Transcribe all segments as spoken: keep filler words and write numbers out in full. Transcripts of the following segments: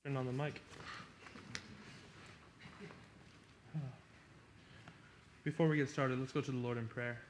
Turn on the mic. Before we get started, let's go to the Lord in prayer.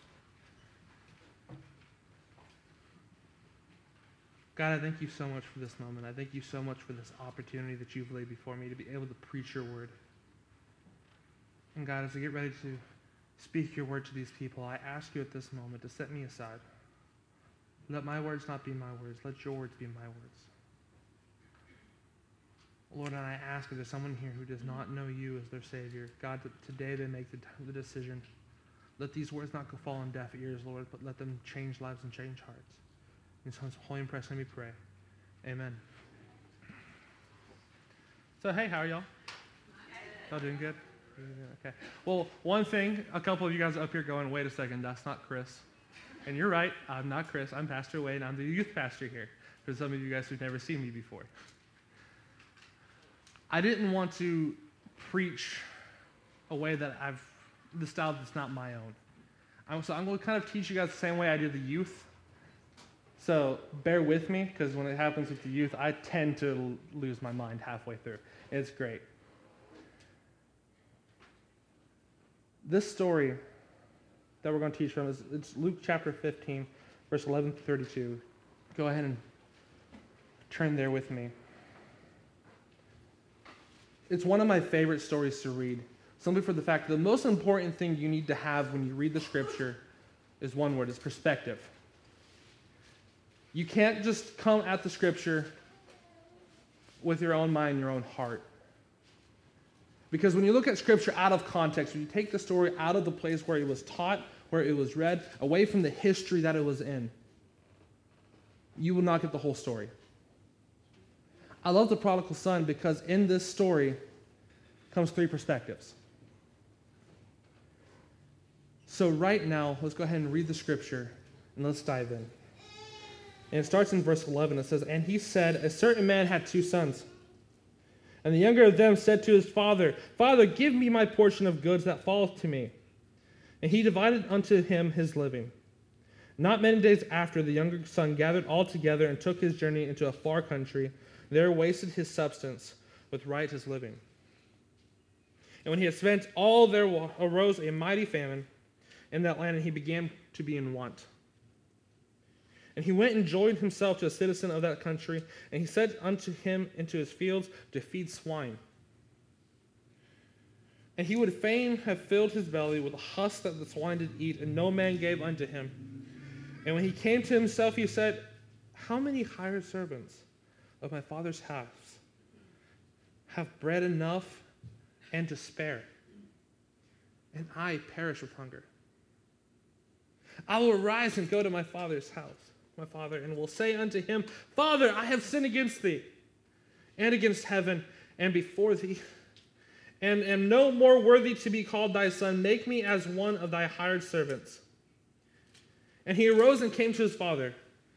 God, I thank you so much for this moment. I thank you so much for this opportunity that you've laid before me to be able to preach your word. And God, as I get ready to speak your word to these people, I ask you at this moment to set me aside. Let my words not be my words. Let your words be my words. Lord, and I ask if there's someone here who does not know you as their Savior, God, that today they make the, the decision. Let these words not go fall on deaf ears, Lord, but let them change lives and change hearts. In His Son's holy and precious name we pray. Amen. So, hey, how are y'all? Y'all doing good? Okay. Well, one thing, a couple of you guys up here going, wait a second, that's not Chris. And you're right, I'm not Chris. I'm Pastor Wade. I'm the youth pastor here, for some of you guys who've never seen me before. I didn't want to preach a way that I've, the style that's not my own. I'm, so I'm going to kind of teach you guys the same way I do the youth. So bear with me, because when it happens with the youth, I tend to l- lose my mind halfway through. It's great. This story that we're going to teach from is it's Luke chapter fifteen, verse eleven to thirty-two. Go ahead and turn there with me. It's one of my favorite stories to read, simply for the fact that the most important thing you need to have when you read the scripture is one word, it's perspective. You can't just come at the scripture with your own mind, your own heart. Because when you look at scripture out of context, when you take the story out of the place where it was taught, where it was read, away from the history that it was in, you will not get the whole story. I love the prodigal son because in this story comes three perspectives. So right now, let's go ahead and read the scripture and let's dive in. And it starts in verse eleven. It says, "And he said, a certain man had two sons. And the younger of them said to his father, Father, give me my portion of goods that falleth to me. And he divided unto him his living. Not many days after, the younger son gathered all together and took his journey into a far country. There wasted his substance with riotous living. And when he had spent all, there arose a mighty famine in that land, and he began to be in want. And he went and joined himself to a citizen of that country, and he said unto him into his fields to feed swine. And he would fain have filled his belly with the husk that the swine did eat, and no man gave unto him. And when he came to himself, he said, How many hired servants of my father's house have bread enough and to spare, and I perish with hunger? I will arise and go to my father's house, my father, and will say unto him, Father, I have sinned against thee, and against heaven, and before thee, and am no more worthy to be called thy son. Make me as one of thy hired servants. And he arose and came to his father.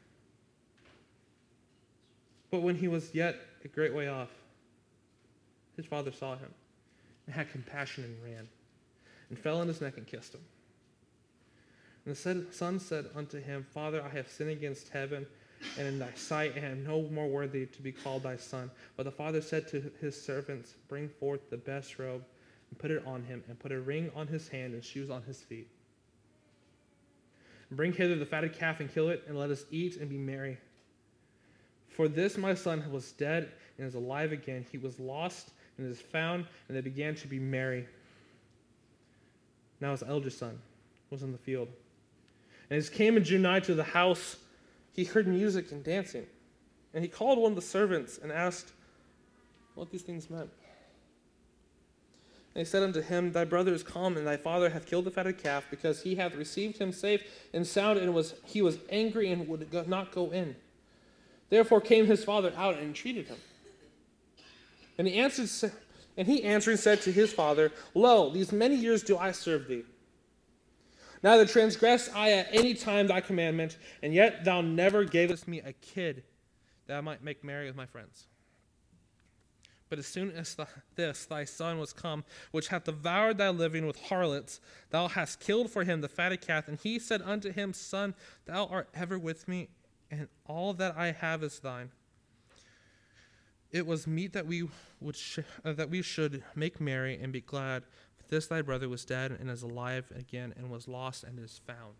But when he was yet a great way off, his father saw him, and had compassion, and ran, and fell on his neck and kissed him. And the son said unto him, Father, I have sinned against heaven and in thy sight, and am no more worthy to be called thy son. But the father said to his servants, Bring forth the best robe, and put it on him, and put a ring on his hand and shoes on his feet. And bring hither the fatted calf, and kill it, and let us eat and be merry. For this my son was dead and is alive again. He was lost and is found, and they began to be merry. Now his elder son was in the field. And as he came and drew nigh to the house, he heard music and dancing. And he called one of the servants and asked what these things meant. And he said unto him, Thy brother is come, and thy father hath killed the fatted calf, because he hath received him safe and sound, and was he was angry and would not go in. Therefore came his father out and entreated him. And he answered, and he answering said to his father, Lo, these many years do I serve thee. Neither transgressed I at any time thy commandment, and yet thou never gavest me a kid that I might make merry with my friends. But as soon as th- this thy son was come, which hath devoured thy living with harlots, thou hast killed for him the fatted calf. And he said unto him, Son, thou art ever with me, and all that I have is thine. It was meet that we would sh- uh, that we should make merry and be glad. For this thy brother was dead and is alive again, and was lost and is found.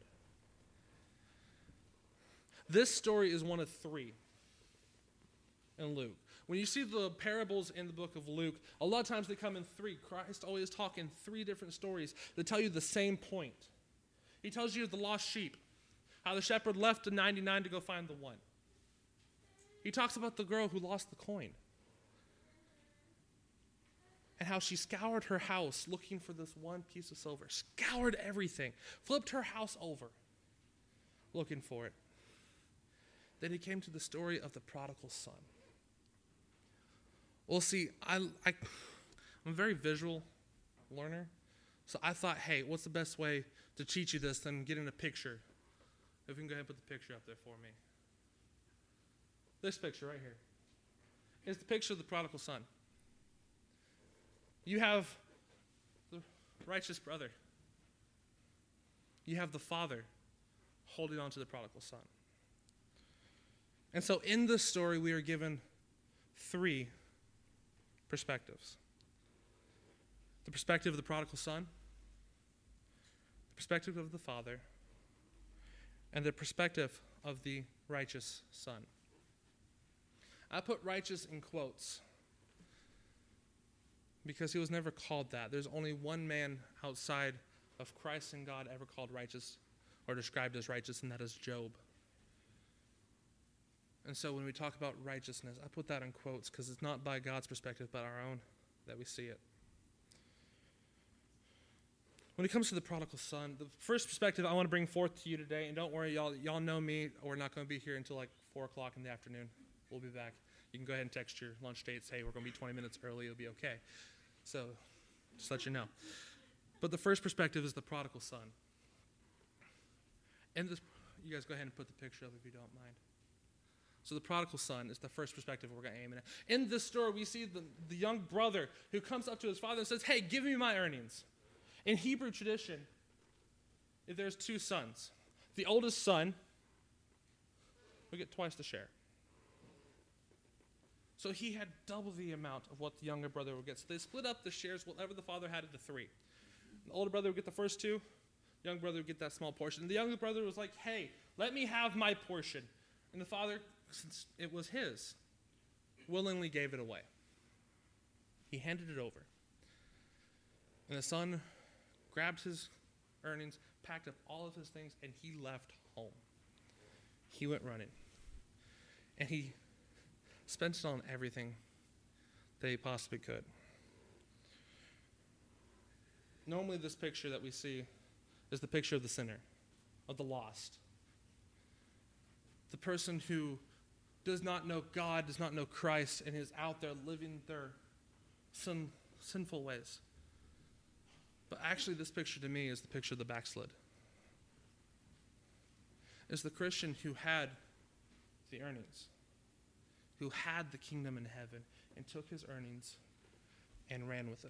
This story is one of three in Luke. When you see the parables in the book of Luke, a lot of times they come in three. Christ always talks in three different stories that tell you the same point. He tells you the lost sheep, how the shepherd left the ninety-nine to go find the one. He talks about the girl who lost the coin, and how she scoured her house looking for this one piece of silver, scoured everything, flipped her house over, looking for it. Then he came to the story of the prodigal son. Well, see, I, I, I'm a very visual learner, so I thought, hey, what's the best way to teach you this than getting a picture? If we can go ahead and put the picture up there for me. This picture right here is the picture of the prodigal son. You have the righteous brother. You have the father holding on to the prodigal son. And so in this story, we are given three perspectives. The perspective of the prodigal son, the perspective of the father, and the perspective of the righteous son. I put righteous in quotes because he was never called that. There's only one man outside of Christ and God ever called righteous or described as righteous, and that is Job. And so when we talk about righteousness, I put that in quotes because it's not by God's perspective but our own that we see it. When it comes to the prodigal son, the first perspective I want to bring forth to you today, and don't worry, y'all, y'all know me, we're not going to be here until like four o'clock in the afternoon. We'll be back. You can go ahead and text your lunch dates, hey, we're going to be twenty minutes early, it'll be okay. So, just let you know. But the first perspective is the prodigal son. And this, you guys go ahead and put the picture up if you don't mind. So the prodigal son is the first perspective we're going to aim at. In this story, we see the, the young brother who comes up to his father and says, hey, give me my earnings. In Hebrew tradition, if there's two sons, the oldest son will get twice the share. So he had double the amount of what the younger brother would get. So they split up the shares, whatever the father had into three. The older brother would get the first two, the younger brother would get that small portion. And the younger brother was like, hey, let me have my portion. And the father, since it was his, willingly gave it away. He handed it over. And the son grabbed his earnings, packed up all of his things, and he left home. He went running. And he spent it on everything that he possibly could. Normally this picture that we see is the picture of the sinner, of the lost. The person who does not know God, does not know Christ, and is out there living their sin, sinful ways. But actually this picture to me is the picture of the backslid. It's the Christian who had the earnings, who had the kingdom in heaven, and took his earnings and ran with it.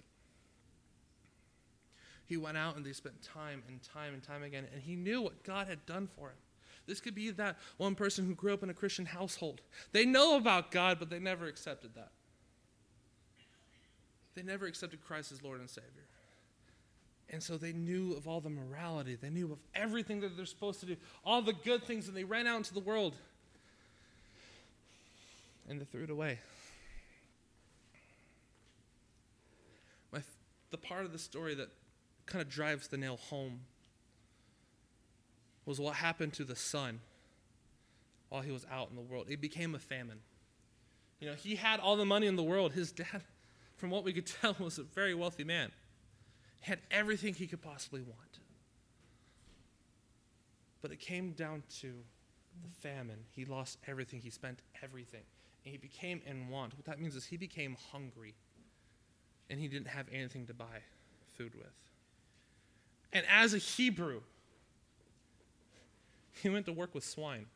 He went out and they spent time and time and time again, and he knew what God had done for him. This could be that one person who grew up in a Christian household. They know about God, but they never accepted that. They never accepted Christ as Lord and Savior. And so they knew of all the morality. They knew of everything that they're supposed to do, all the good things, and they ran out into the world. And they threw it away. My, the part of the story that kind of drives the nail home was what happened to the son while he was out in the world. It became a famine. You know, he had all the money in the world. His dad, from what we could tell, was a very wealthy man. He had everything he could possibly want. But it came down to the famine. He lost everything. He spent everything. And he became in want. What that means is he became hungry. And he didn't have anything to buy food with. And as a Hebrew, he went to work with swine.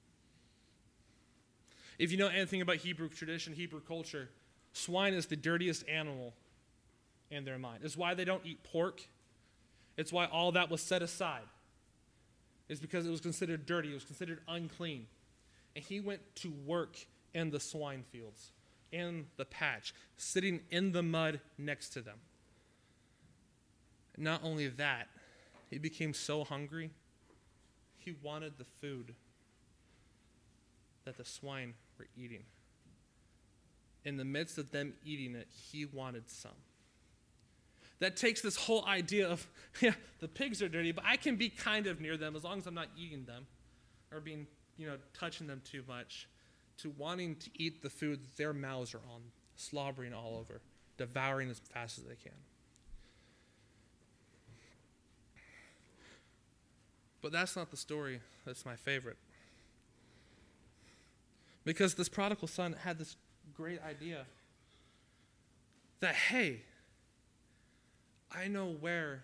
If you know anything about Hebrew tradition, Hebrew culture, swine is the dirtiest animal in their mind. It's why they don't eat pork. It's why all that was set aside. It's because it was considered dirty. It was considered unclean. And he went to work in the swine fields in the patch, sitting in the mud next to them. Not only that, he became so hungry, he wanted the food that the swine were eating. In the midst of them eating it, he wanted some. That takes this whole idea of, yeah, the pigs are dirty, but I can be kind of near them as long as I'm not eating them or being, you know, touching them too much, to wanting to eat the food that their mouths are on, slobbering all over, devouring as fast as they can. But that's not the story that's my favorite. Because this prodigal son had this great idea that, hey, I know where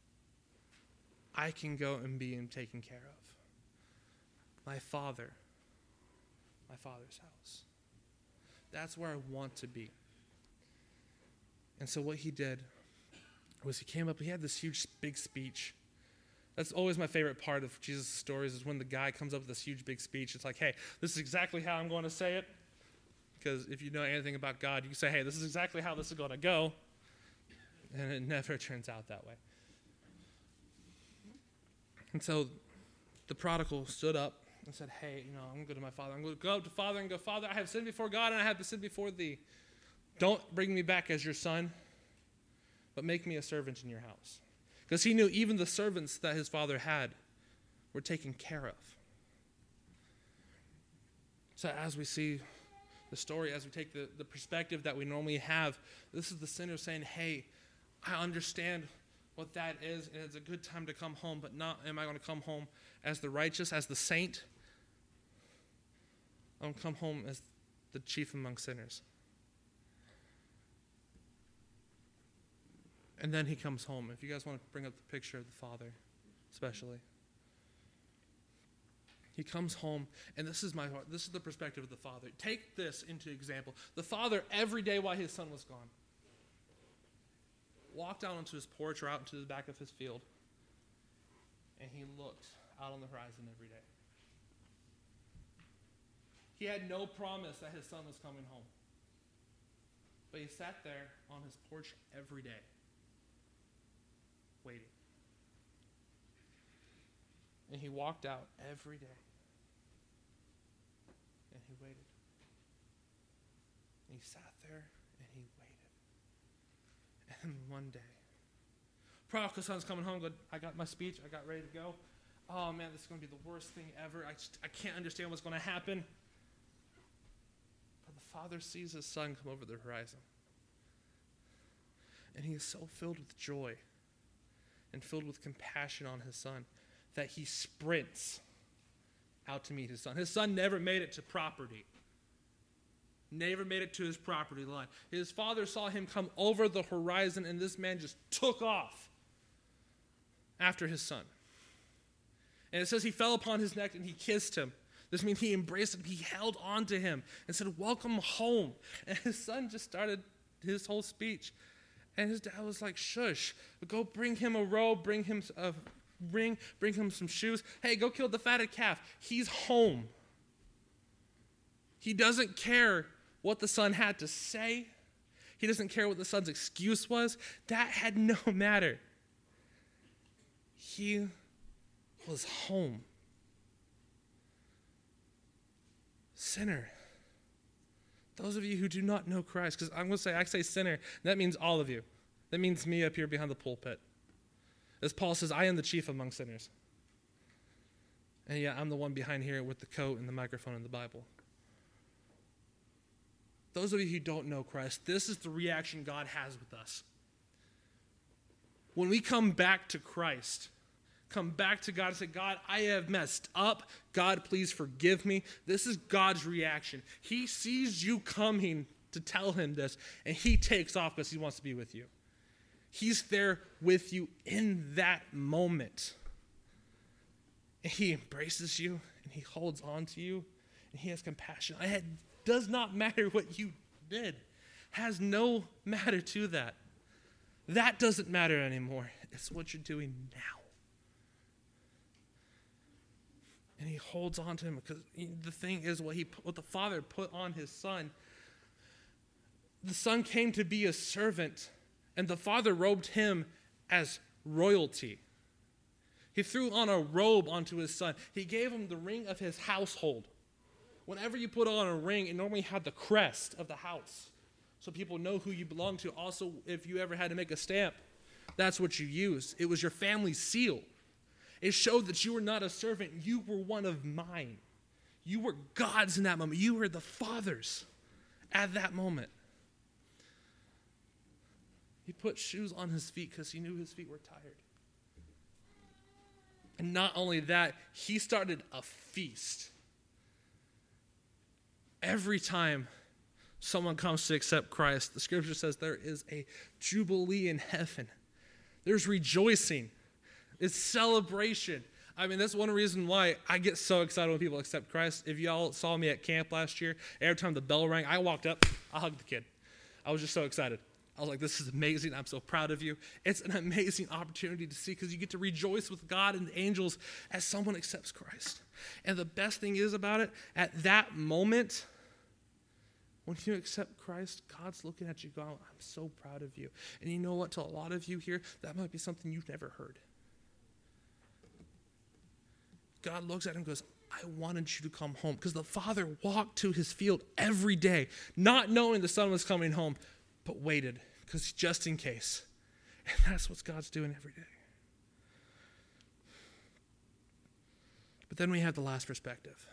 I can go and be taken care of. My father, my father's house. That's where I want to be. And so what he did was he came up, he had this huge, big speech. That's always my favorite part of Jesus' stories, is when the guy comes up with this huge, big speech. It's like, hey, this is exactly how I'm going to say it. Because if you know anything about God, you can say, hey, this is exactly how this is going to go. And it never turns out that way. And so the prodigal stood up and said, hey, you know, I'm going to go to my father. I'm going to go up to father and go, Father, I have sinned before God and I have sinned before thee. Don't bring me back as your son, but make me a servant in your house. Because he knew even the servants that his father had were taken care of. So as we see the story, as we take the, the perspective that we normally have, this is the sinner saying, hey, I understand what that is, and it's a good time to come home, but not am I going to come home as the righteous, as the saint. I'm going to come home as the chief among sinners. And then he comes home. If you guys want to bring up the picture of the father, especially. He comes home, and this is my heart. This is the perspective of the father. Take this into example. The father, every day while his son was gone, walked out onto his porch or out into the back of his field, and he looked out on the horizon every day. He had no promise that his son was coming home. But he sat there on his porch every day, waiting. And he walked out every day. And he waited. And he sat there and he waited. And one day, prodigal son's coming home, going, I got my speech, I got ready to go. Oh man, this is going to be the worst thing ever. I just, I can't understand what's going to happen. But the father sees his son come over the horizon. And he is so filled with joy and filled with compassion on his son that he sprints out to meet his son. His son never made it to property. Never made it to his property line. His father saw him come over the horizon, and this man just took off after his son. And it says he fell upon his neck and he kissed him. This means he embraced him. He held on to him and said, welcome home. And his son just started his whole speech. And his dad was like, shush, go bring him a robe, bring him a ring, bring him some shoes. Hey, go kill the fatted calf. He's home. He doesn't care what the son had to say. He doesn't care what the son's excuse was. That had no matter. He was home. Sinner. Those of you who do not know Christ, because I'm going to say, I say sinner, that means all of you. That means me up here behind the pulpit. As Paul says, I am the chief among sinners. And yeah, I'm the one behind here with the coat and the microphone and the Bible. Those of you who don't know Christ, this is the reaction God has with us. When we come back to Christ, come back to God and say, God, I have messed up. God, please forgive me. This is God's reaction. He sees you coming to tell him this, and he takes off because he wants to be with you. He's there with you in that moment. And he embraces you, and he holds on to you, and he has compassion. It does not matter what you did. Has no matter to that. That doesn't matter anymore. It's what you're doing now. And he holds on to him because the thing is what he, what the father put on his son the Son came to be a servant, and the Father robed him as royalty. He threw on a robe onto his Son. He gave him the ring of his household. Whenever you put on a ring, it normally had the crest of the house, so people know who you belong to. Also, if you ever had to make a stamp, that's what you used. It was your family seal. It showed that you were not a servant. You were one of mine. You were God's in that moment. You were the Father's at that moment. He put shoes on his feet because he knew his feet were tired. And not only that, he started a feast. Every time someone comes to accept Christ, the scripture says there is a jubilee in heaven. There's rejoicing. It's celebration. I mean, that's one reason why I get so excited when people accept Christ. If y'all saw me at camp last year, every time the bell rang, I walked up, I hugged the kid. I was just so excited. I was like, this is amazing. I'm so proud of you. It's an amazing opportunity to see because you get to rejoice with God and the angels as someone accepts Christ. And the best thing is about it, at that moment, when you accept Christ, God's looking at you going, I'm so proud of you. And you know what? To a lot of you here, that might be something you've never heard. God looks at him and goes, I wanted you to come home. Because the Father walked to his field every day, not knowing the Son was coming home, but waited, because just in case. And that's what God's doing every day. But then we have the last perspective.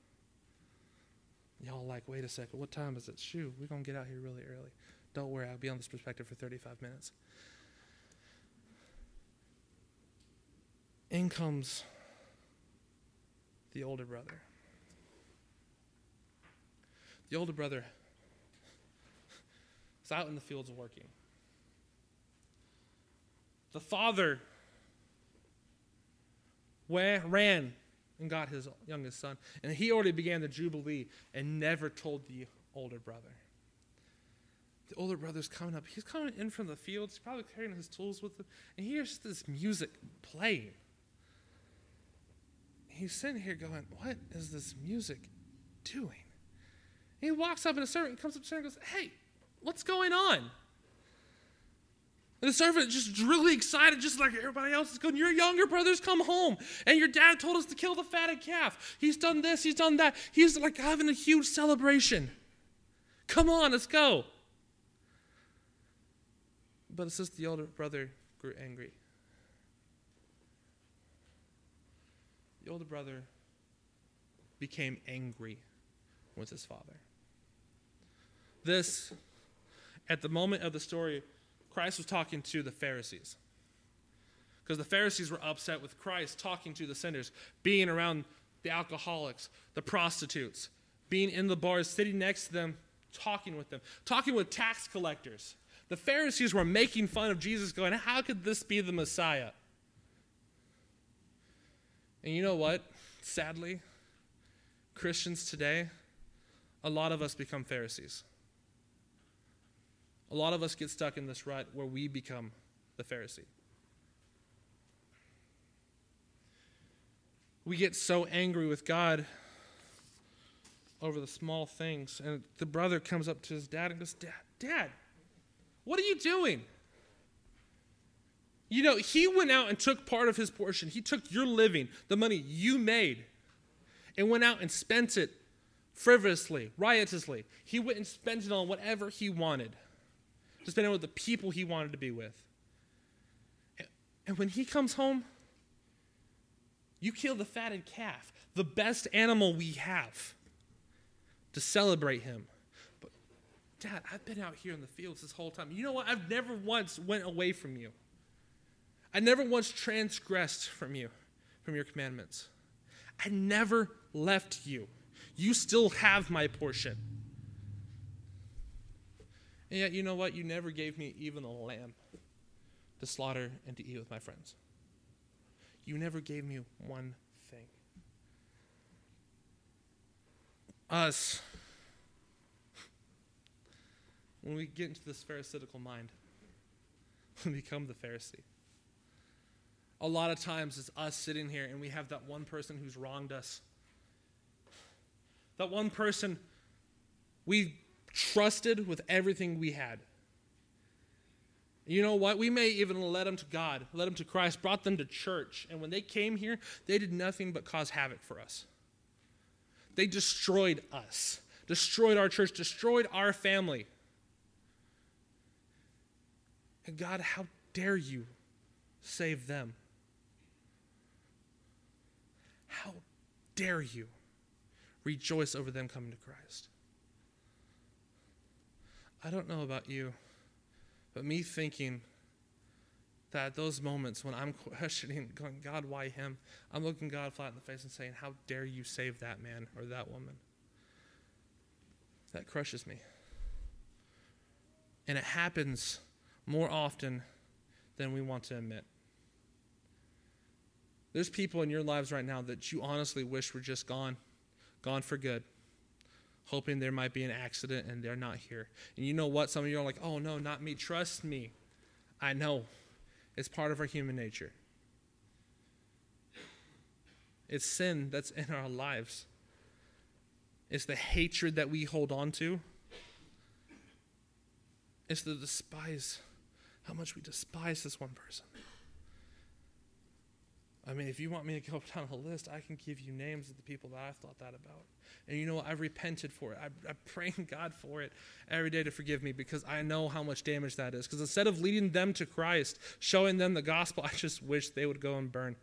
Y'all like, wait a second, what time is it? Shoo, we're going to get out here really early. Don't worry, I'll be on this perspective for thirty-five minutes. In comes the older brother. The older brother is out in the fields working. The father ran and got his youngest son, and he already began the jubilee and never told the older brother. The older brother's coming up. He's coming in from the fields. He's probably carrying his tools with him, and he hears this music playing. He's sitting here going, what is this music doing? And he walks up, and a servant comes up to him and goes, hey, what's going on? And the servant just really excited, just like everybody else is going, your younger brother's come home, and your dad told us to kill the fatted calf. He's done this, he's done that. He's like having a huge celebration. Come on, let's go. But it says the older brother grew angry. The older brother became angry with his father. This, at the moment of the story, Christ was talking to the Pharisees. Because the Pharisees were upset with Christ talking to the sinners, being around the alcoholics, the prostitutes, being in the bars, sitting next to them, talking with them, talking with tax collectors. The Pharisees were making fun of Jesus, going, how could this be the Messiah? And you know what? Sadly, Christians today, a lot of us become Pharisees. A lot of us get stuck in this rut where we become the Pharisee. We get so angry with God over the small things. And the brother comes up to his dad and goes, Dad, Dad, what are you doing? You know, he went out and took part of his portion. He took your living, the money you made, and went out and spent it frivolously, riotously. He went and spent it on whatever he wanted, to spend it with the people he wanted to be with. And when he comes home, you kill the fatted calf, the best animal we have, to celebrate him. But, Dad, I've been out here in the fields this whole time. You know what? I've never once went away from you. I never once transgressed from you, from your commandments. I never left you. You still have my portion. And yet, you know what? You never gave me even a lamb to slaughter and to eat with my friends. You never gave me one thing. Us, when we get into this pharisaical mind, we become the Pharisee. A lot of times it's us sitting here and we have that one person who's wronged us. That one person we trusted with everything we had. You know what? We may even led them to God, led them to Christ, brought them to church. And when they came here, they did nothing but cause havoc for us. They destroyed us, destroyed our church, destroyed our family. And God, how dare you save them? How dare you rejoice over them coming to Christ? I don't know about you, but me thinking that at those moments when I'm questioning, going, God, why him? I'm looking God flat in the face and saying, how dare you save that man or that woman? That crushes me. And it happens more often than we want to admit. There's people in your lives right now that you honestly wish were just gone, gone for good, hoping there might be an accident and they're not here. And you know what? Some of you are like, oh no, not me. Trust me. I know. It's part of our human nature. It's sin that's in our lives. It's the hatred that we hold on to. It's the despise, how much we despise this one person. I mean, if you want me to go down a list, I can give you names of the people that I've thought that about. And you know what? I've repented for it. I, I'm praying God for it every day to forgive me because I know how much damage that is. Because instead of leading them to Christ, showing them the gospel, I just wish they would go and burn.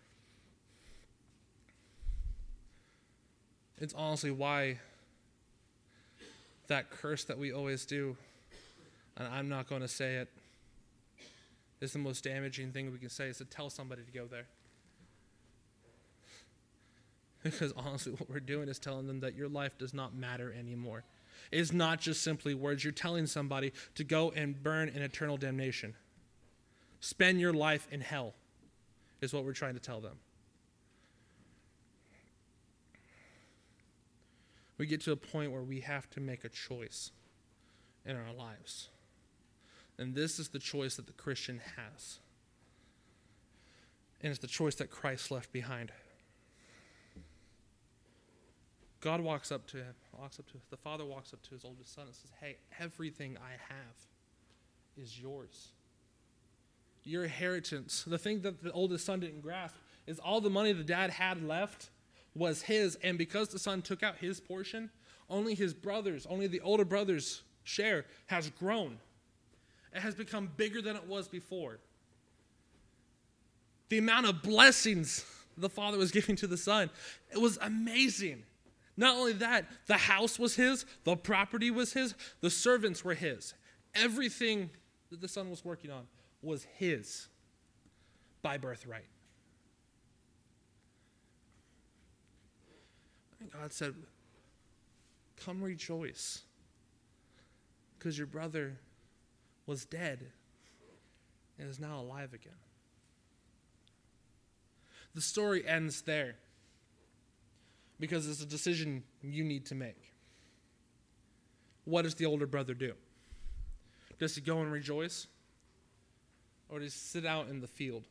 It's honestly why that curse that we always do, and I'm not going to say it, is the most damaging thing we can say, is to tell somebody to go there. Because honestly, what we're doing is telling them that your life does not matter anymore. It's not just simply words. You're telling somebody to go and burn in eternal damnation. Spend your life in hell is what we're trying to tell them. We get to a point where we have to make a choice in our lives. And this is the choice that the Christian has. And it's the choice that Christ left behind. God walks up to him, walks up to the Father walks up to his oldest son and says, hey, everything I have is yours. Your inheritance. The thing that the oldest son didn't grasp is all the money the dad had left was his, and because the son took out his portion, only his brothers, only the older brother's share has grown. It has become bigger than it was before. The amount of blessings the father was giving to the son, it was amazing. Not only that, the house was his, the property was his, the servants were his. Everything that the son was working on was his by birthright. And God said, come rejoice, because your brother was dead and is now alive again. The story ends there because it's a decision you need to make. What does the older brother do? Does he go and rejoice? Or does he sit out in the field?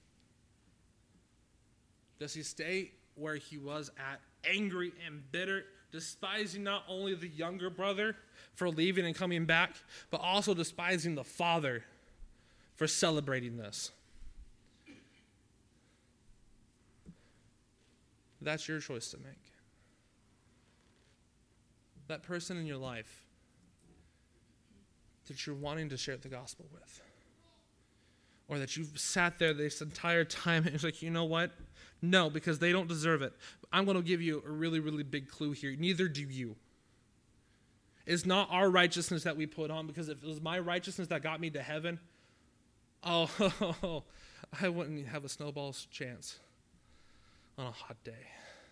Does he stay where he was at, angry and bitter, despising not only the younger brother for leaving and coming back, but also despising the father for celebrating this? That's your choice to make. That person in your life that you're wanting to share the gospel with, or that you've sat there this entire time and it's like, you know what? No, because they don't deserve it. I'm going to give you a really, really big clue here. Neither do you. It's not our righteousness that we put on, because if it was my righteousness that got me to heaven, oh, I wouldn't have a snowball's chance on a hot day.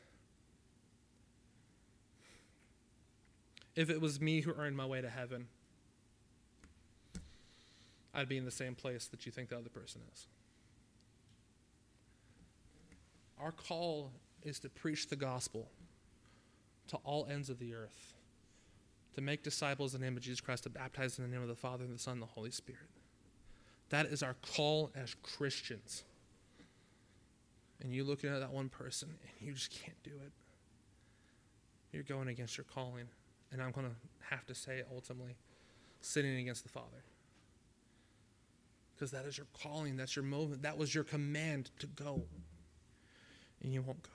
If it was me who earned my way to heaven, I'd be in the same place that you think the other person is. Our call is to preach the gospel to all ends of the earth, to make disciples in the name of Jesus Christ, to baptize in the name of the Father and the Son and the Holy Spirit. That is our call as Christians. And you looking at that one person and you just can't do it. You're going against your calling. And I'm going to have to say ultimately, sinning against the Father. Because that is your calling, that's your moment, that was your command to go. And you won't go.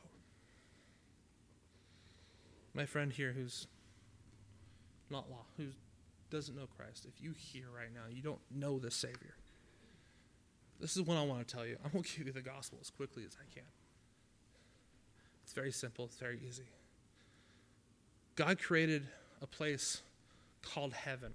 My friend here who's not law, who doesn't know Christ, if you hear right now, you don't know the Savior, this is what I want to tell you. I'm going to give you the gospel as quickly as I can. It's very simple. It's very easy. God created a place called heaven.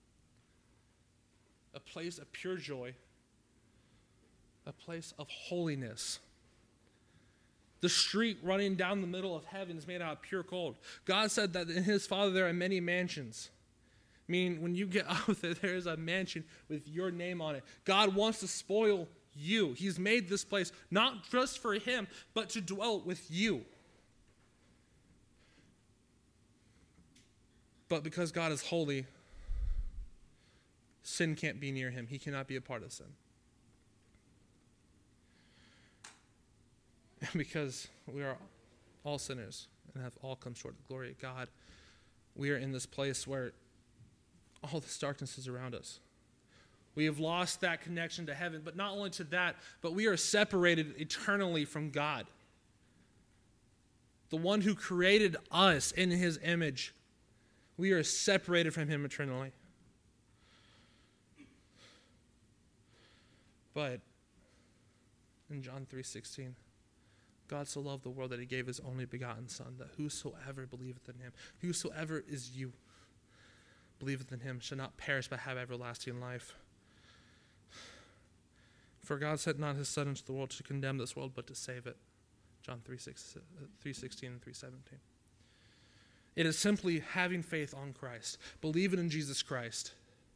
A place of pure joy. A place of holiness. The street running down the middle of heaven is made out of pure gold. God said that in his Father there are many mansions. Meaning when you get out there, there is a mansion with your name on it. God wants to spoil you. He's made this place not just for him, but to dwell with you. But because God is holy, sin can't be near him. He cannot be a part of sin. And because we are all sinners and have all come short of the glory of God, we are in this place where all this darkness is around us. We have lost that connection to heaven, but not only to that, but we are separated eternally from God. The one who created us in his image, we are separated from him eternally. But in John three sixteen, God so loved the world that he gave his only begotten Son, that whosoever believeth in him, whosoever is you, believeth in him, shall not perish but have everlasting life. For God sent not his Son into the world to condemn this world, but to save it. John three sixteen and three seventeen. It is simply having faith on Christ, believing in Jesus Christ,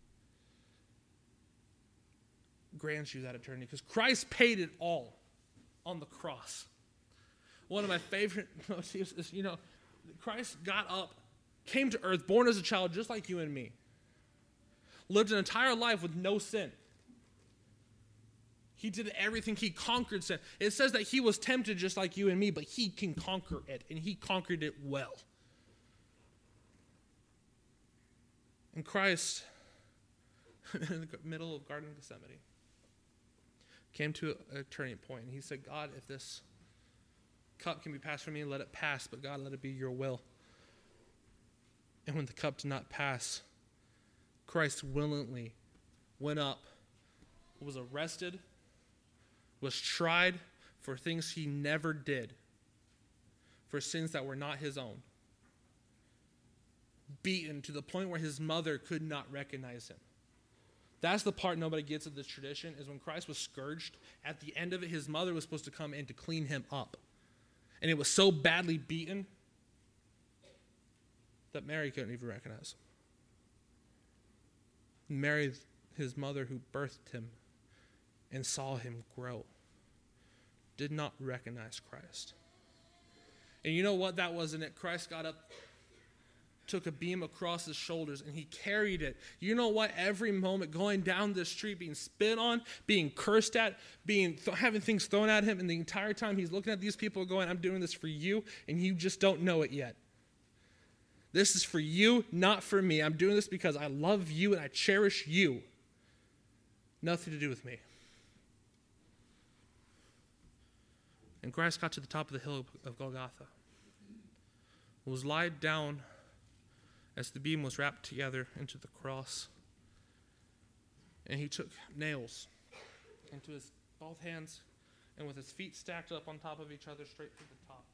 grants you that eternity, because Christ paid it all on the cross. One of my favorite motifs is, you know, Christ got up, came to earth, born as a child just like you and me, lived an entire life with no sin. He did everything. He conquered sin. It says that he was tempted just like you and me, but he can conquer it, and he conquered it well. And Christ, in the middle of Garden of Gethsemane, came to a turning point, and he said, God, if this cup can be passed from me, let it pass, but God, let it be your will. And when the cup did not pass, Christ willingly went up, was arrested, was tried for things he never did, for sins that were not his own, beaten to the point where his mother could not recognize him. That's the part nobody gets of this tradition, is when Christ was scourged, at the end of it, his mother was supposed to come in to clean him up. And it was so badly beaten that Mary couldn't even recognize him. Mary, his mother who birthed him and saw him grow, did not recognize Christ. And you know what that was in it? Christ got up, took a beam across his shoulders, and he carried it. You know what? Every moment going down this street, being spit on, being cursed at, being th- having things thrown at him, and the entire time he's looking at these people going, I'm doing this for you, and you just don't know it yet. This is for you, not for me. I'm doing this because I love you and I cherish you. Nothing to do with me. And Christ got to the top of the hill of Golgotha, was lied down as the beam was wrapped together into the cross. And he took nails into his both hands, and with his feet stacked up on top of each other straight to the top.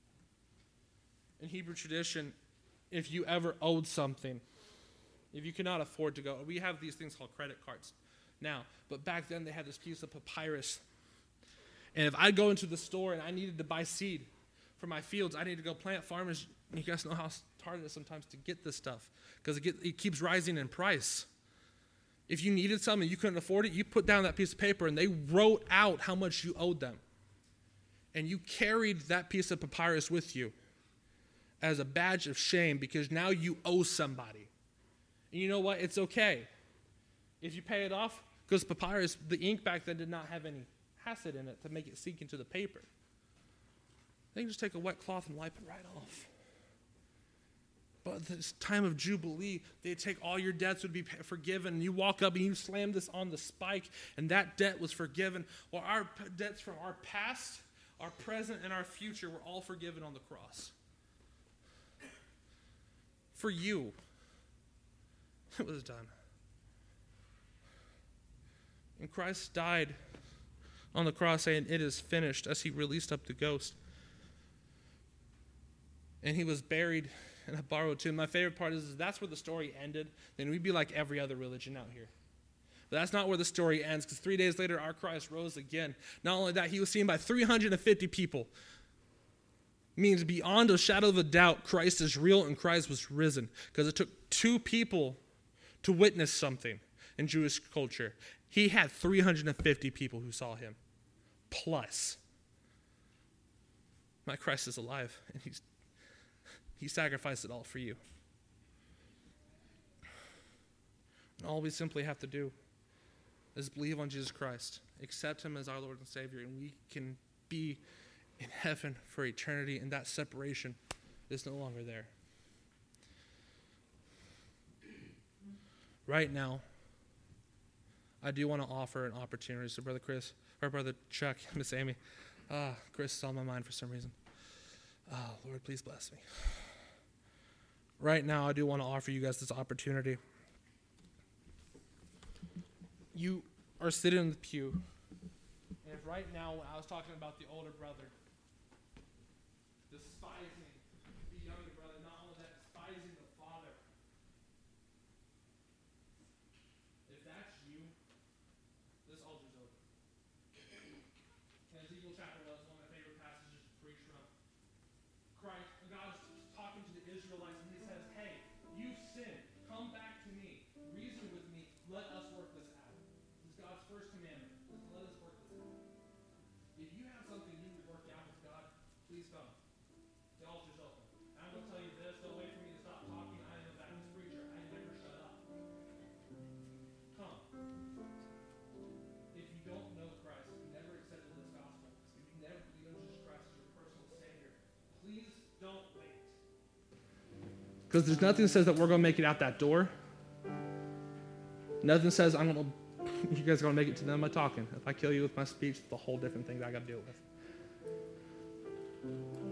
In Hebrew tradition, if you ever owed something, if you could not afford to go, we have these things called credit cards now, but back then they had this piece of papyrus. And if I go into the store and I needed to buy seed for my fields, I need to go plant farmers. You guys know how hard it is sometimes to get this stuff because it, it keeps rising in price. If you needed something and you couldn't afford it, you put down that piece of paper and they wrote out how much you owed them. And you carried that piece of papyrus with you as a badge of shame because now you owe somebody. And you know what? It's okay if you pay it off, because papyrus, the ink back then did not have any acid in it to make it sink into the paper. They can just take a wet cloth and wipe it right off. But this time of Jubilee, they take all your debts would be forgiven. And you walk up and you slam this on the spike, and that debt was forgiven. Well, our p- debts from our past, our present, and our future were all forgiven on the cross. For you, it was done. And Christ died on the cross saying, "It is finished," as he released up the ghost. And he was buried in a borrowed tomb. My favorite part is, is that's where the story ended. Then we'd be like every other religion out here. But that's not where the story ends, because three days later, our Christ rose again. Not only that, he was seen by three hundred fifty people. Means beyond a shadow of a doubt, Christ is real and Christ was risen. Because it took two people to witness something in Jewish culture. He had three hundred fifty people who saw him. Plus. My Christ is alive, and he's He sacrificed it all for you. And all we simply have to do is believe on Jesus Christ, accept him as our Lord and Savior, and we can be in heaven for eternity, and that separation is no longer there. Right now, I do want to offer an opportunity. So Brother Chris, or Brother Chuck, Miss Amy, ah, Chris is on my mind for some reason. Oh, Lord, please bless me. Right now, I do want to offer you guys this opportunity. You are sitting in the pew, and if right now, when I was talking about the older brother, despising the younger brother, not only that, despising the father, if that's you, this altar's open. And Ezekiel chapter one is one of my favorite passages to preach from. Christ, God is talking to the Israelites, and he says, "Hey, you've sinned. Come back to me. Reason with me. Let us work this out." This is God's first commandment. Let us work this out. If you have something you would work out with God, please come. The altar's open. I'm going to tell you this. Don't wait for me to stop talking. I am a Baptist preacher. I never shut up. Come. If you don't know Christ, if you never accepted this gospel, if you never believe in Jesus Christ as your personal Savior, please don't wait. Because there's nothing that says that we're going to make it out that door. Nothing says I'm going to, you guys are going to make it to the end of my talking. If I kill you with my speech, it's a whole different thing that I got to deal with.